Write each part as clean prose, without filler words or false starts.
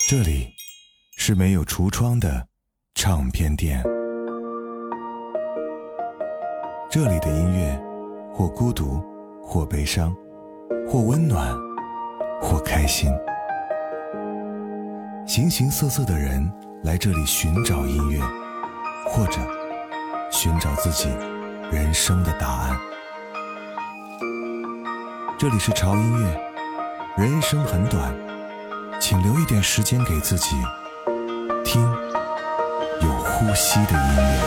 这里是没有橱窗的唱片店，这里的音乐或孤独，或悲伤，或温暖，或开心。形形色色的人来这里寻找音乐，或者寻找自己人生的答案。这里是潮音乐，人生很短，请留一点时间给自己，听有呼吸的音乐。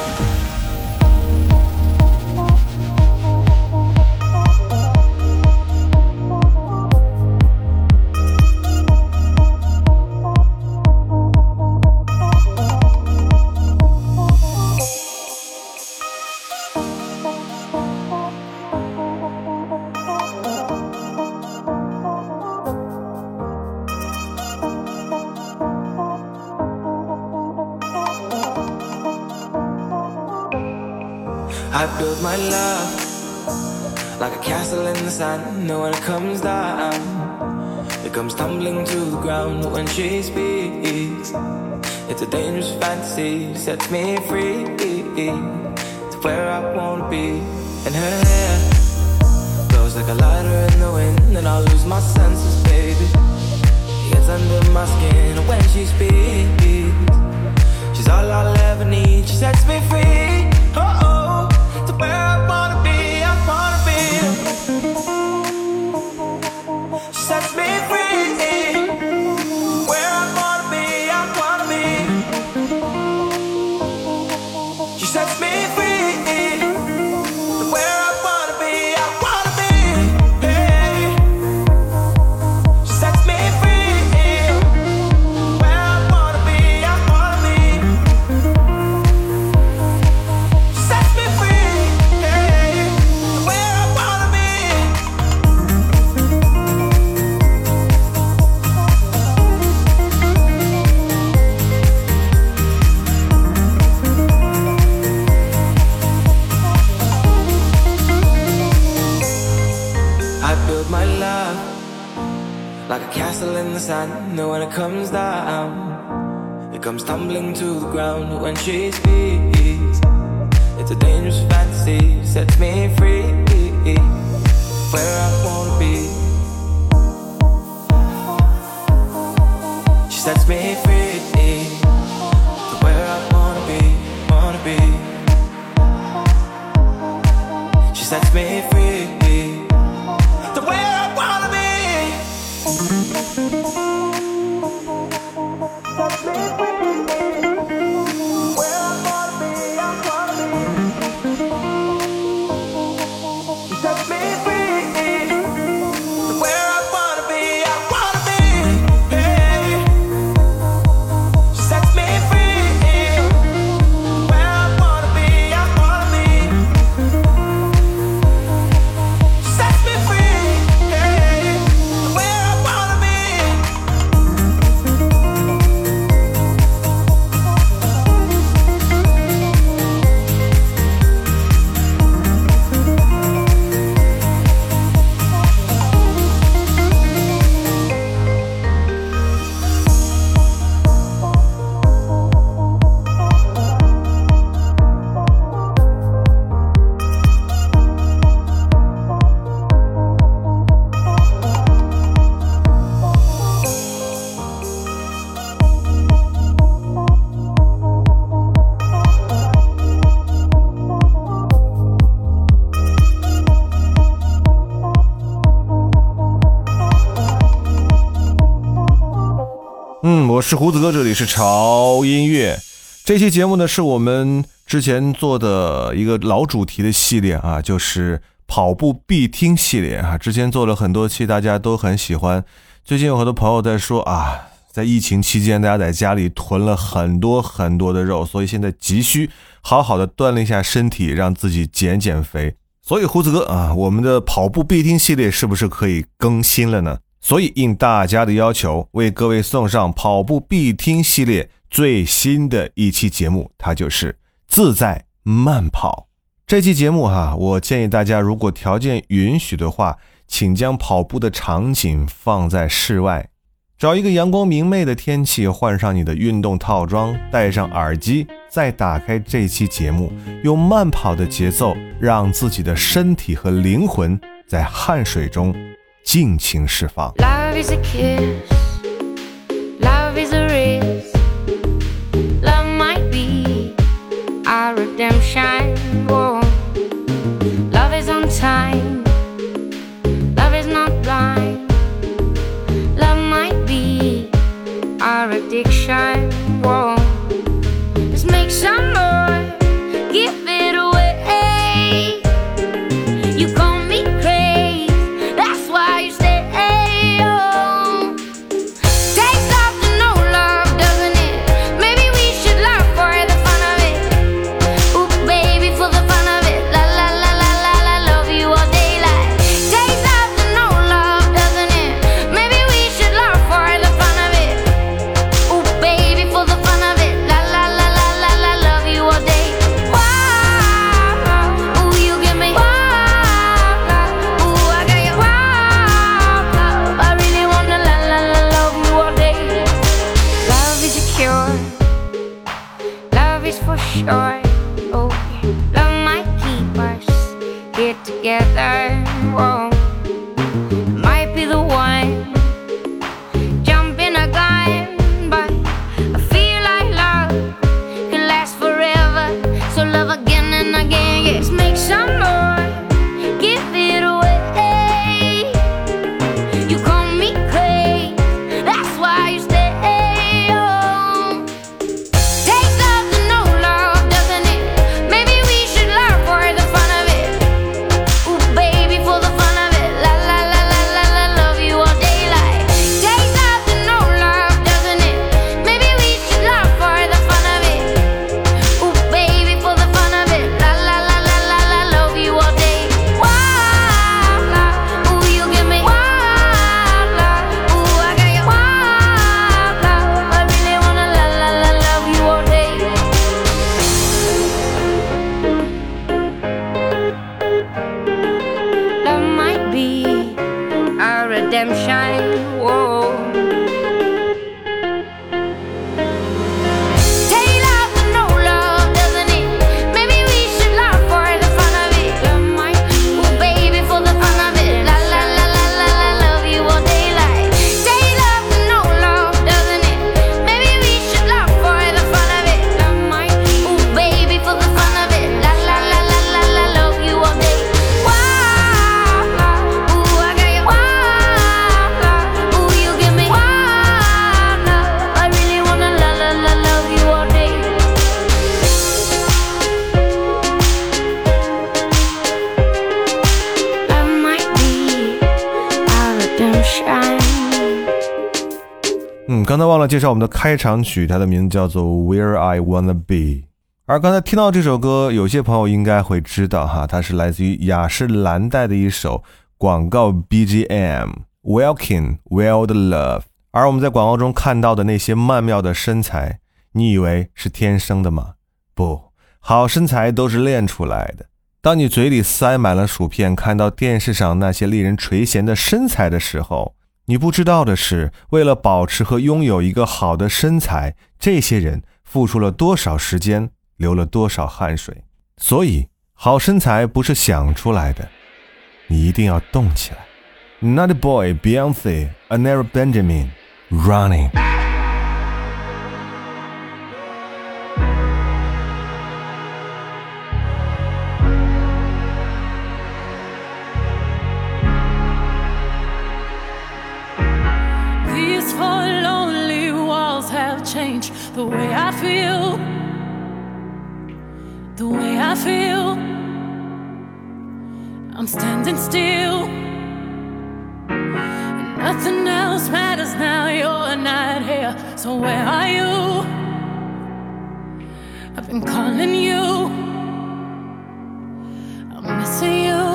I build my love like a castle in the sun, and when it comes down, it comes tumbling to the ground. When she speaks, it's a dangerous fantasy, sets me free to where I wanna be. And her hair blows like a lighter in the wind, and I'll lose my senses, baby. She gets under my skin, and when she speaks, she's all I'll ever need. She sets me free, oh, to where I wanna be, I wanna be. She sets me free, where I wanna be, I wanna be. She sets me free, to where I wanna be, I wanna be. Hey. She sets me free, where I wanna be, I wanna be. She sets me free, hey, where I wanna be. I build my love like a castle in the sun, and when it comes down, it comes tumbling to the ground. When she speaks, it's a dangerous fantasy, sets me free, where I wanna be. She sets me free, to where I wanna be, wanna be. She sets me free, to where I wanna be. Sets me free, where I wanna be, I wanna be. She sets me free, to where I wanna be, I wanna be. Hey. She sets me free, where I wanna be, I wanna be. She sets me free, hey, to where I wanna be. 我是胡子哥，这里是潮音乐。这期节目呢是我们之前做的一个老主题的系列啊，就是跑步必听系列啊。之前做了很多期，大家都很喜欢。最近有很多朋友在说啊，在疫情期间大家在家里囤了很多很多的肉，所以现在急需好好的锻炼一下身体，让自己减减肥。所以胡子哥啊，我们的跑步必听系列是不是可以更新了呢？所以应大家的要求，为各位送上跑步必听系列最新的一期节目，它就是自在慢跑。这期节目我建议大家如果条件允许的话，请将跑步的场景放在室外， 找一个阳光明媚的天气，换上你的运动套装，戴上耳机，再打开这期节目，用慢跑的节奏，让自己的身体和灵魂在汗水中尽情释放。 Love is a kiss, love is a risk, love might be our redemption. Whoa. Love is on time, love is not blind, love might be our addiction. Whoa. Let's make some more, give it away. You call me crazy, that's why you stay. Oh. Takes love to know love, doesn't it? Maybe we should love for the fun of it. Ooh, baby, for the fun of it. La la la la la la, love you all day like. Takes love to know love, doesn't it? Maybe we should love for the fun of it. Ooh, baby, for the fun of it. La la la la la la, love you all day. Wow, ooh, you give me wow, ooh, I got you wow. I really wanna la la la love you all day. Love is a cure, love is for sure. Oh, yeah. Love might keep us here together. Whoa. Might be the one, jump in a gun, but I feel like love can last forever. So love again and again, yes, make some more, give it away. You call me crazy, that's why you stay. Oh. Takes love to know love, doesn't it? Maybe we should love for the fun of it. Ooh, baby, for the fun of it. La la la la la la, love you all day like. Takes love to know love, doesn't it? Maybe we should love for the fun of it. Ooh, baby, for the fun of it. La la la la la la, love you all day. Wow, ooh, you give me wow, ooh, I got you wow. I really wanna la la la love you all day. Love might be our redemption. Whoa. Take love to know love, doesn't it? Maybe we should love for the fun of it. Love might be, ooh, baby, for the fun of it. La la la la la la, love you all day like. Take love to know love, doesn't it? Maybe we should love for the fun of it. Love might be, ooh, baby, for the fun of it. La la la la la la, love you all day. Wow, ooh, I got you wow, ooh, you give me wow. I really wanna la la la love you all day. Love might be our redemption. 刚才忘了介绍我们的开场曲，它的名字叫做 Where I Wanna Be。而刚才听到这首歌，有些朋友应该会知道哈，它是来自于雅诗兰黛的一首广告 BGM Welkin Wild Love。而我们在广告中看到的那些曼妙的身材，你以为是天生的吗？不，好身材都是练出来的。当你嘴里塞满了薯片，看到电视上那些令人垂涎的身材的时候，你不知道的是，为了保持和拥有一个好的身材，这些人付出了多少时间，流了多少汗水。所以好身材不是想出来的，你一定要动起来。 Naughty Boy, Beyonce, Anera Benjamin, Running。 These four lonely walls have changed the way I feel. The way I feel. I'm standing still. And nothing else matters now. You're not here. So where are you? I've been calling you. I'm missing you.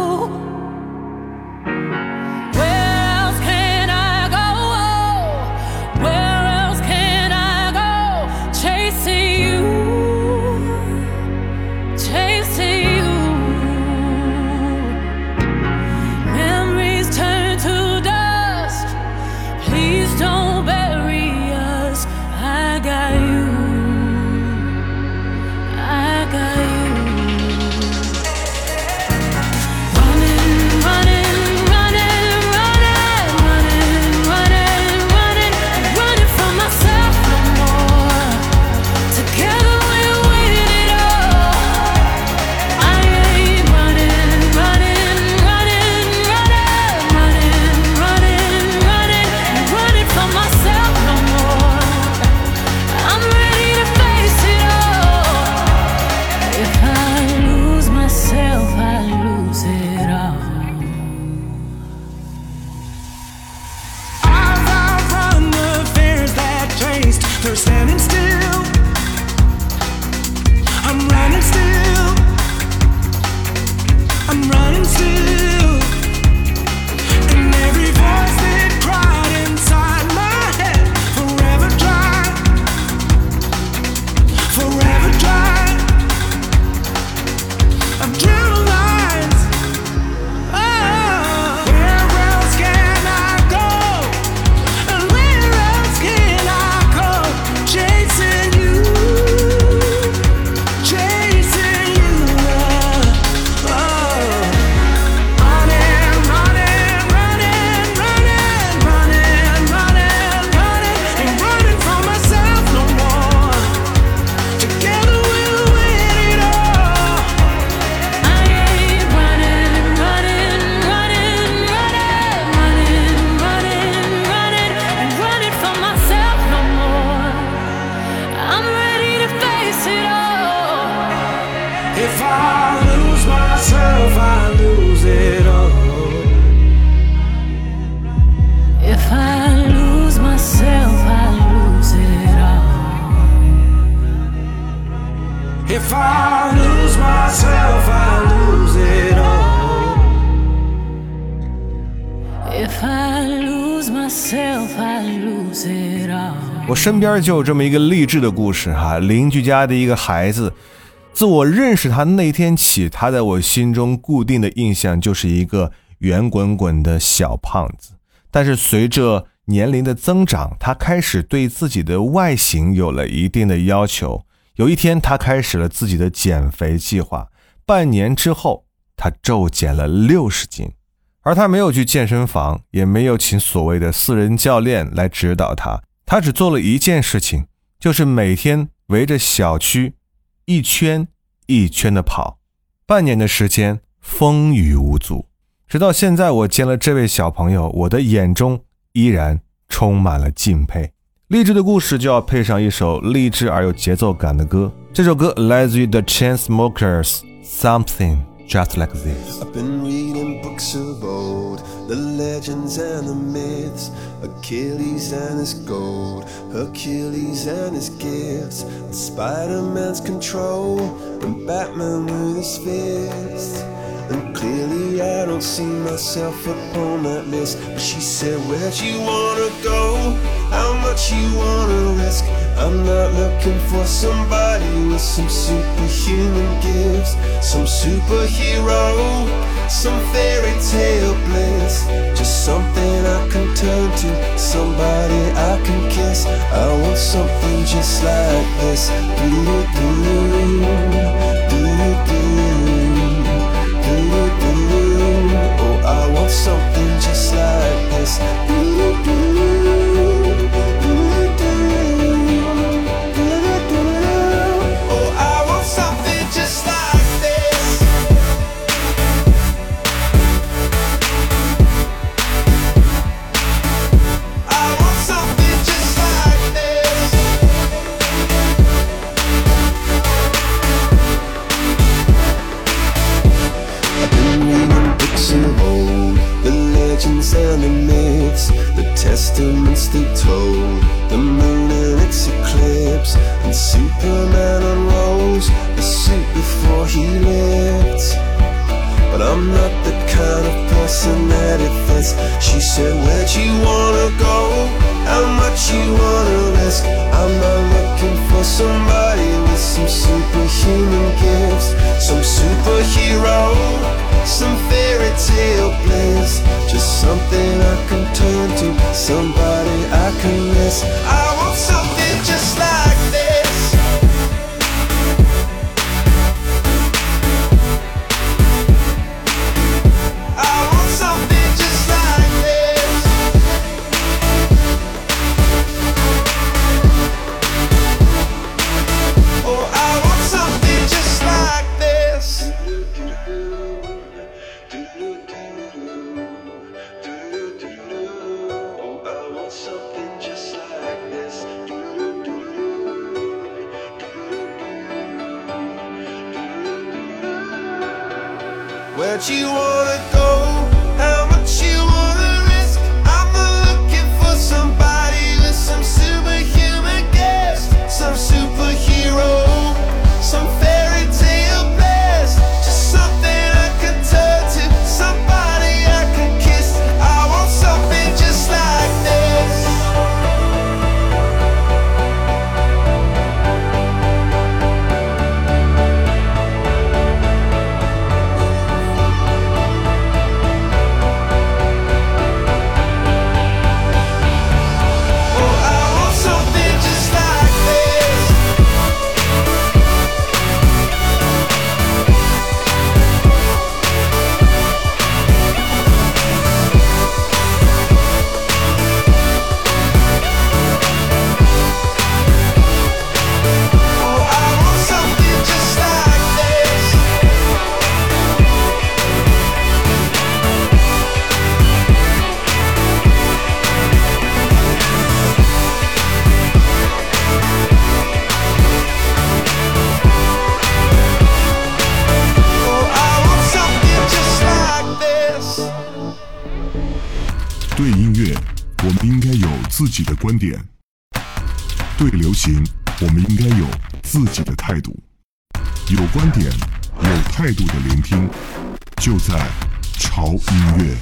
Don't They're standing still. I'm running still. I'm running still. And every voice that cried inside my head, forever dry, forever dry. I've drew lines. Oh, where else can I go? And where else can I go? Chasing you, chasing you. Oh, running, running, running, running, running, running, running, ain't running from myself no more. Together we'll win it all. I ain't running, running, running, running, running, running, running, and running from myself no more. I'm ready to face it all. If I lose myself, I lose it all. If I lose myself, I lose it all. If I lose myself, I lose it all. If I lose myself, I lose it all. 我身边就有这么一个励志的故事哈，邻居家的一个孩子，自我认识他那天起，他在我心中固定的印象就是一个圆滚滚的小胖子。但是随着年龄的增长，他开始对自己的外形有了一定的要求。有一天，他开始了自己的减肥计划，半年之后，他骤减了60斤。而他没有去健身房，也没有请所谓的私人教练来指导他，他只做了一件事情，就是每天围着小区一圈一圈的跑。半年的时间，风雨无阻。直到现在，我见了这位小朋友，我的眼中依然充满了敬佩。励志的故事就要配上一首励志而有节奏感的歌，这首歌来自于 The Chainsmokers Something Just Like This。 I've been reading books of old, the legends and the myths, Achilles and his gold, Hercules and his gifts, and Spider-Man's control, and Batman with his fists. And clearly I don't see myself upon that list. But she said, where'd you wanna go? How much you wanna risk? I'm not looking for somebody with some superhuman gifts, some superhero, some fairy tale bliss. Just something I can turn to, somebody I can kiss. I want something just like this. Do-do-do, do-do-do. Oh, I want something just like this. Oh, I want something just like this. I want something just like this. I've been reading books of old, the legends and the myths, the testaments they told, the moon and its eclipse, and Superman unrolls the suit before he lived. But I'm not the kind of person that it fits. She said, where'd you wanna go? How much you wanna risk? I'm not looking for somebody with some superhuman gifts, some superhero, some fairy tale bliss. Just something I can turn to, somebody I can miss. I want something just like this. I want something just like this. Oh, I want something just like this. Oh, I want something just like this. Where'd you wanna go? How much you wanna risk? I'm not looking for somebody with some superhuman gifts. 对音乐，我们应该有自己的观点；对流行，我们应该有自己的态度。有观点、有态度的聆听，就在潮音乐。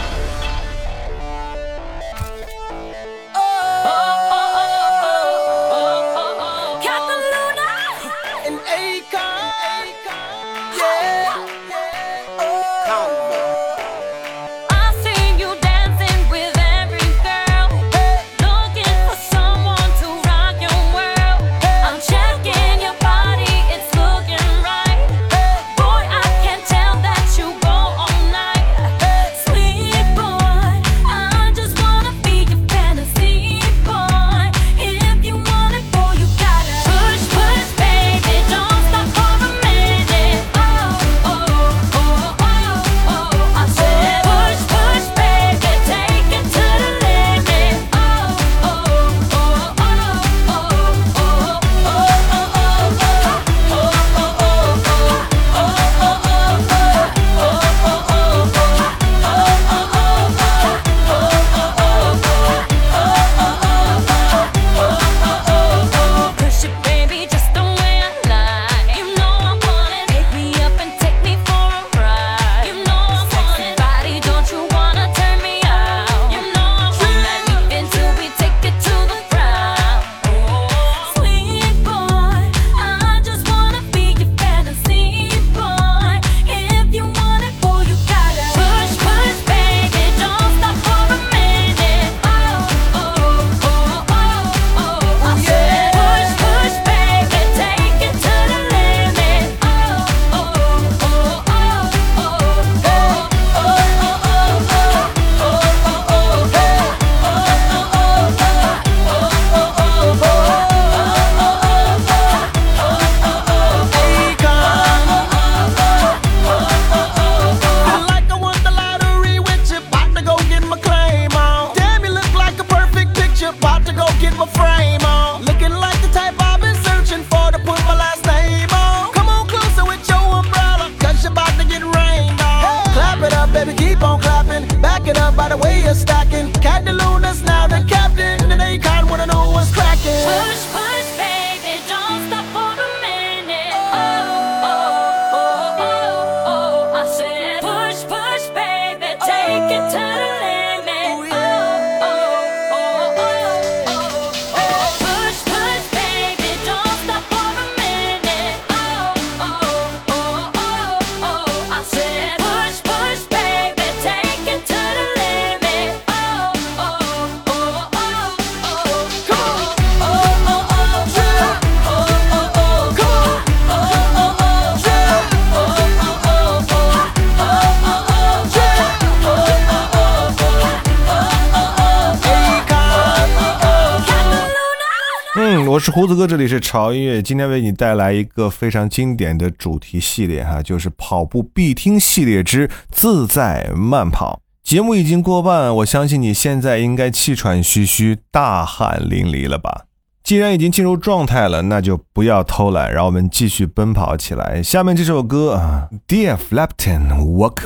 我是胡子哥，这里是潮音乐。今天为你带来一个非常经典的主题系列就是跑步必听系列之自在慢跑。节目已经过半，我相信你现在应该气喘吁吁、大汗淋漓了吧？既然已经进入状态了，那就不要偷懒，让我们继续奔跑起来。下面这首歌Dear Clapton Walk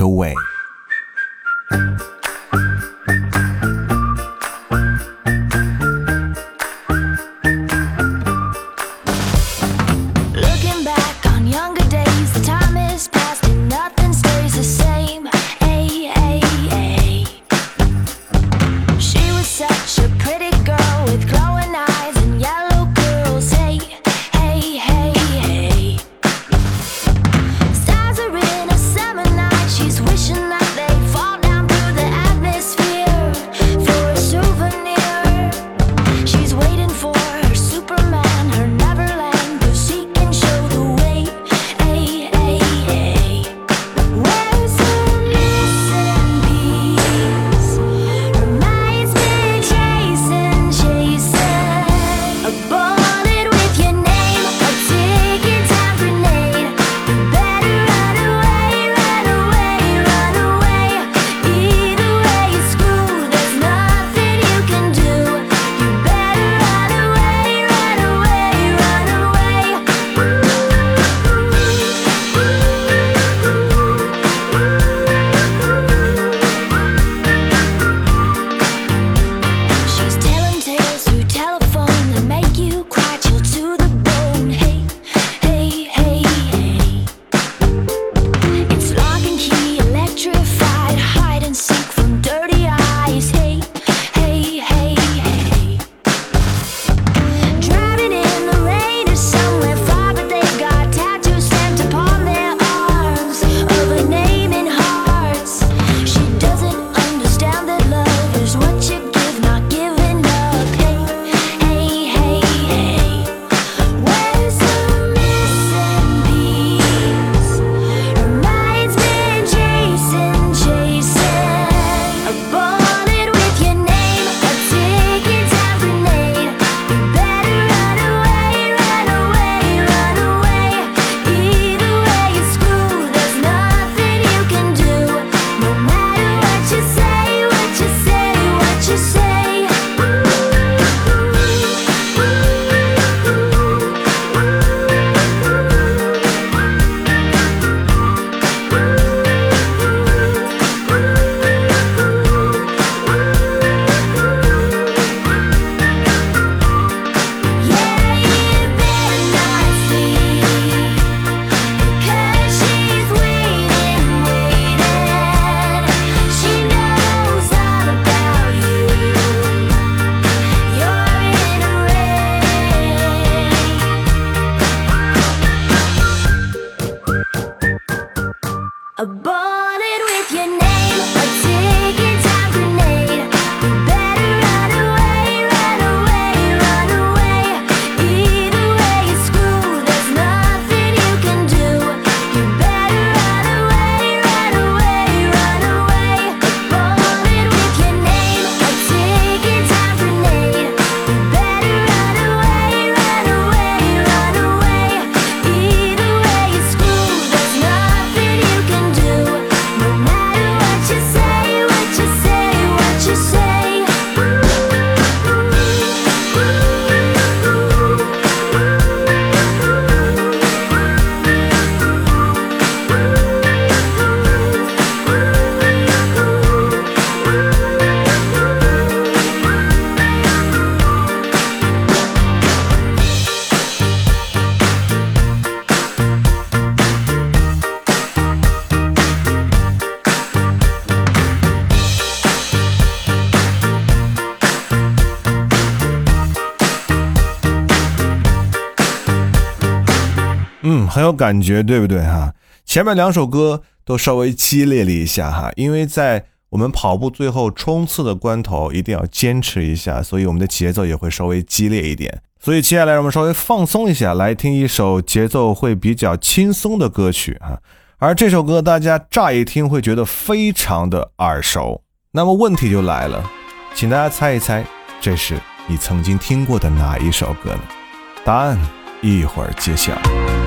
away。Stars are in a summer night, she's wishing that they'd fall down through the atmosphere. 很有感觉，对不对哈？前面2首歌都稍微激烈了一下哈，因为在我们跑步最后冲刺的关头一定要坚持一下，所以我们的节奏也会稍微激烈一点。所以接下来让我们稍微放松一下，来听一首节奏会比较轻松的歌曲啊。而这首歌大家乍一听会觉得非常的耳熟，那么问题就来了，请大家猜一猜，这是你曾经听过的哪一首歌呢？答案一会儿揭晓。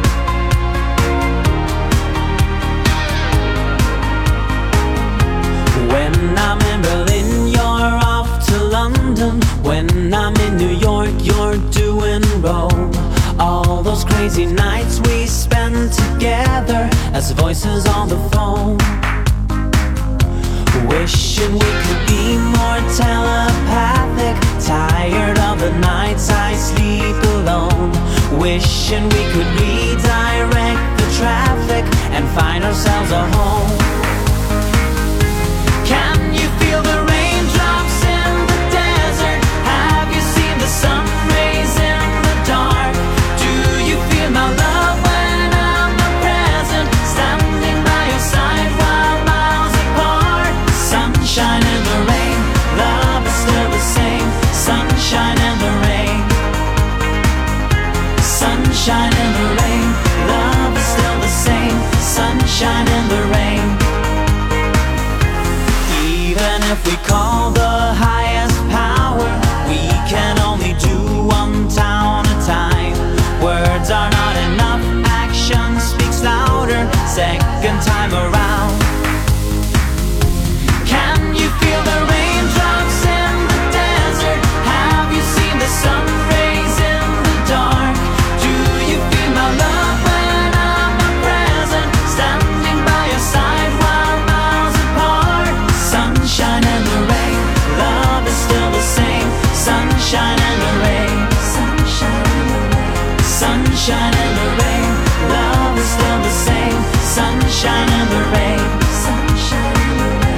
When I'm in Berlin, you're off to London. When I'm in New York, you're doing Rome. All those crazy nights we spend together as voices on the phone. Wishing we could be more telepathic. Tired of the nights I sleep alone. Wishing we could redirect the traffic and find ourselves a home. Can you feel the raindrops in the desert? Have you seen the sun rays in the dark? Do you feel my love when I'm not present? Standing by your side while miles apart. Sunshine in the rain, love is still the same. Sunshine in the rain. Sunshine in the rain, love is still the same. Sunshine in the rain. Even if we call the highest power, we can only do one town at a time. Words are not enough, action speaks louder. Second time around. Can you feel the raindrops in the desert? Have you seen the sun rays in the dark? Do you feel my love when I'm not present? Standing by your side while miles apart. Sunshine in the rain, love is still the same. Sunshine in the rain. Sunshine in the rain. Sunshine in the rain, love is still the same. Sunshine in the rain. Sunshine in the rain.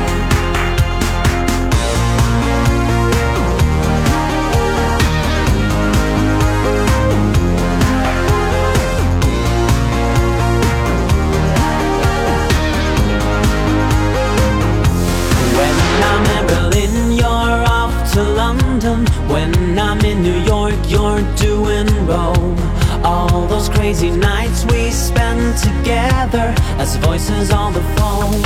When I'm in Berlin, you're off to London. When I'm in New York, you're doing Rome. All those crazy nights we spend together as voices on the phone.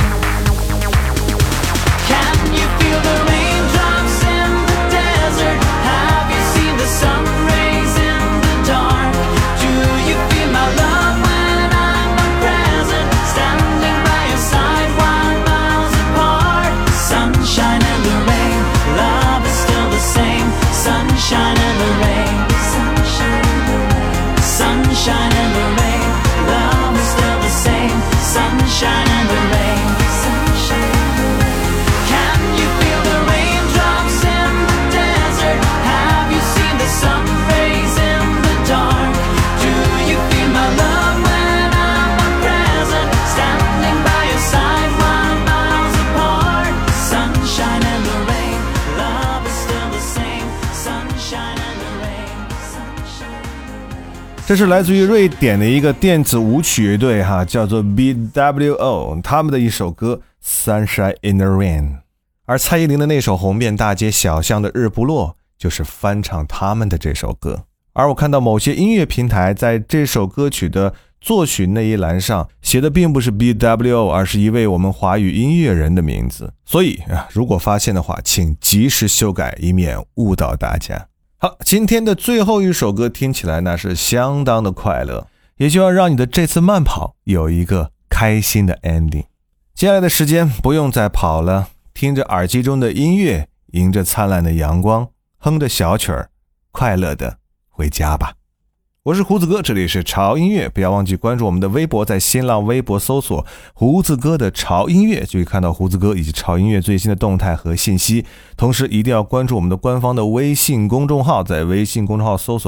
Can you feel the raindrops in the desert? Have you seen the sun rays in the dark? Do you feel my love when I'm not present? Standing by your side while miles apart. Sunshine in the rain, love is still the same. Sunshine in the rain. Sunshine in the rain. Sunshine in the rain, love is still the same. Sunshine in the rain. Sunshine in the rain. Can you feel the raindrops in the desert? Have you seen the sun rays in the dark? Do you feel my love when I'm not present? Standing by your side while miles apart. Sunshine in the rain, love is still the same. Sunshine in the rain. Sunshine in the rain. 这是来自于瑞典的一个电子舞曲乐队哈，叫做 BWO， 他们的一首歌 Sunshine in the Rain。而蔡依林的那首红遍大街小巷的日不落就是翻唱他们的这首歌。而我看到某些音乐平台在这首歌曲的作曲那一栏上写的并不是 BWO， 而是一位我们华语音乐人的名字，所以如果发现的话请及时修改，以免误导大家。好，今天的最后一首歌听起来那是相当的快乐，也希望让你的这次慢跑有一个开心的 ending。 接下来的时间不用再跑了，听着耳机中的音乐，迎着灿烂的阳光，哼着小曲儿，快乐的回家吧。我是胡子哥，这里是潮音乐，不要忘记关注我们的微博，在新浪微博搜索胡子哥的潮音乐，就可以看到胡子哥以及潮音乐最新的动态和信息。同时一定要关注我们的官方的微信公众号，在微信公众号搜索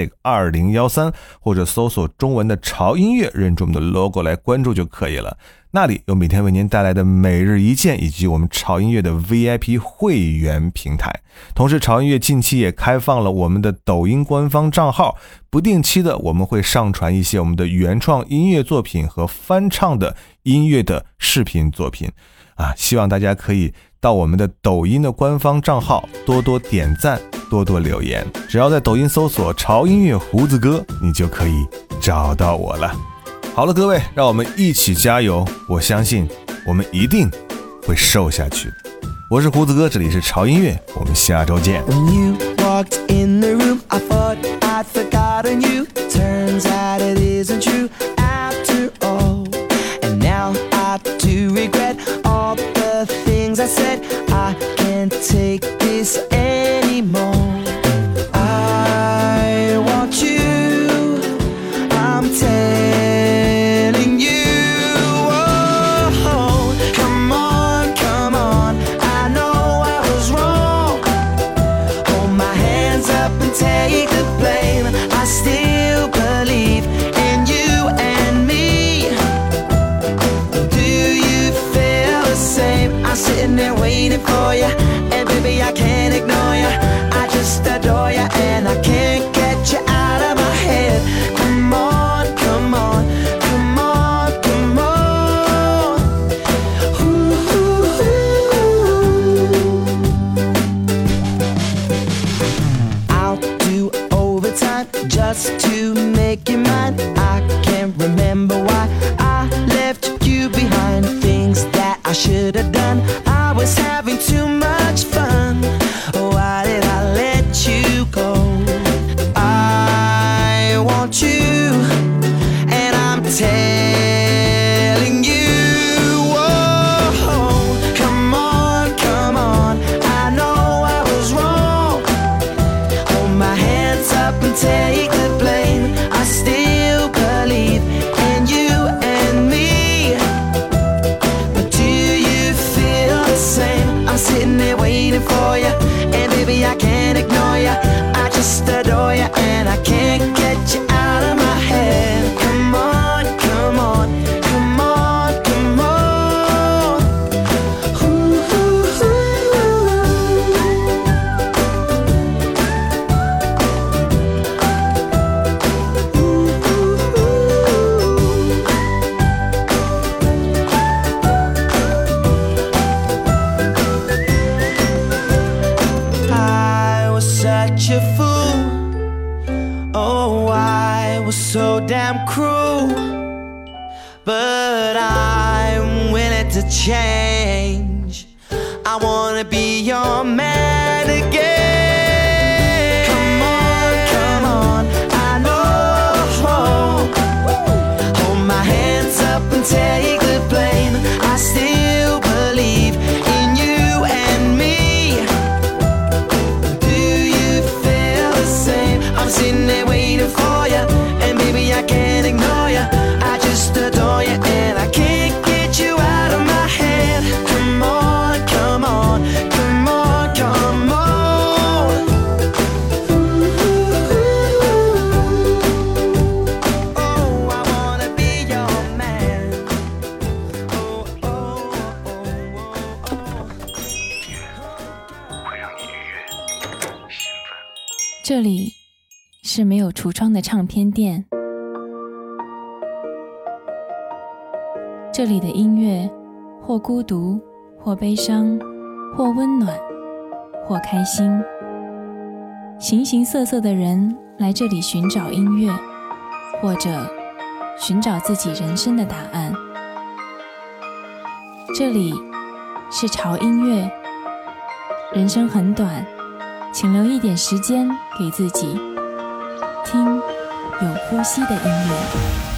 TEDmusic2013，或者搜索中文的潮音乐，认准我们的 logo 来关注就可以了。 那里有每天为您带来的每日一见，以及我们潮音乐的 VIP 会员平台。同时潮音乐近期也开放了我们的抖音官方账号，不定期的我们会上传一些我们的原创音乐作品和翻唱的音乐的视频作品希望大家可以到我们的抖音的官方账号多多点赞，多多留言，只要在抖音搜索潮音乐胡子哥，你就可以找到我了。好了，各位，让我们一起加油，我相信我们一定会瘦下去。我是胡子哥，这里是潮音乐，我们下周见。 When you walked in the room, I thought I'd forgotten you. Turns out it isn't true after all. And now I do regret all the things I said. I can't take this anymore. I want you, I'm telling you. Oh, come on, come on. I know I was wrong. Hold my hands up and take the blame. I still believe in you and me. Do you feel the same? I'm sitting there waiting for you, and baby I can't ignore you. I just adore you, and I can't get you out of my head. Come on, come on, come on, come on. Ooh, ooh, ooh. I'll do overtime just to make you mine. I can't remember why I left you behind. Things that I should have done, I was having too much fun. Why did I let you go? I want you, and I'm telling you. Oh, come on, come on. I know I was wrong. Hold my hands up and take the blame. I still believe in you and me. But do you feel the same? I'm sitting there waiting for you, and baby I can't ignore you. I just adore you, and I can't get you out of my head. Come on, come on, come on, come on. Ooh, ooh, I was such a fool. Oh, I was so damn cruel. But I'm willing to change. I wanna be your man again. Come on, come on. I know. Hold my hands up and take the blame. I still believe in you and me. Do you feel the same? I'm sitting there waiting for you, and baby I can't ignore you. I just adore you, and I can't get you out of my head. Come on, come on, come on, come on. Oh, I wanna be your man. Oh, oh, oh, oh, oh. 会让你愉悦、兴奋。 这里是没有橱窗的唱片店，这里的音乐或孤独，或悲伤，或温暖，或开心。形形色色的人来这里寻找音乐，或者寻找自己人生的答案。这里是潮音乐，人生很短，请留一点时间给自己，听有呼吸的音乐。